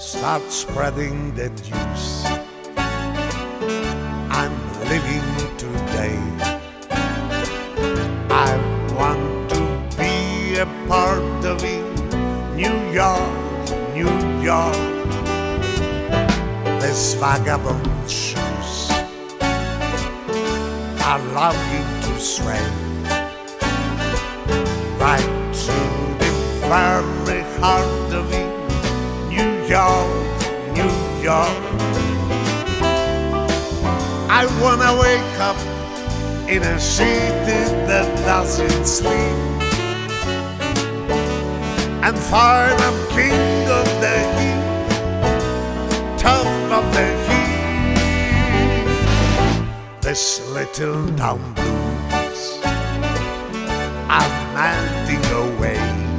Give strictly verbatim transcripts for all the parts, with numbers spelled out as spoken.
start spreading the news. I'm living today. I want to be a part of it. New York, New York. These vagabond shoes allow you to stray right to the very heart of it. New York, New York. I wanna wake up in a city that doesn't sleep and find I'm king of the hill, top of the hill. This little town blues are melting away.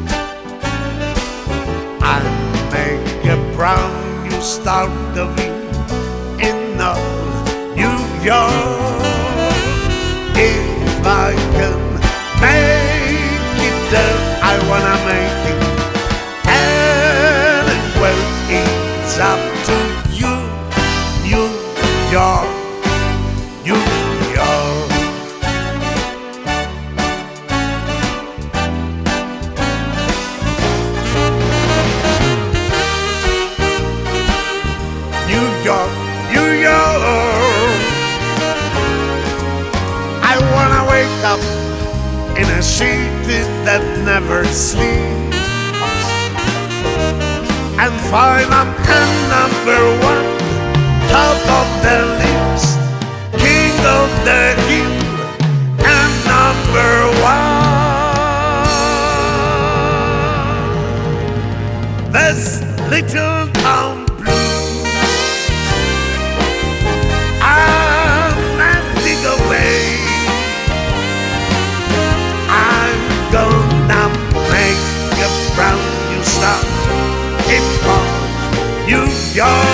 I'll make a brand new start of it in old New York. If I can make it there, I wanna make it. And well, it's up to you, New York, New York. New York, New York. I wanna wake up in a city that never sleeps and find I'm a number one, top of the list, king of the hill, and number one. This little town blues are melting away. I'm gonna make a brand new start in New York.